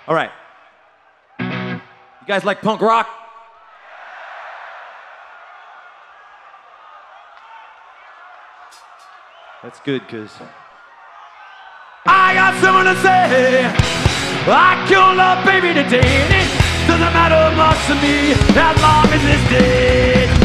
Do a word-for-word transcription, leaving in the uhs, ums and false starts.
All right. You guys like punk rock? That's good, cause I got something to say. I killed a baby today, and it doesn't matter much to me as long as it's dead.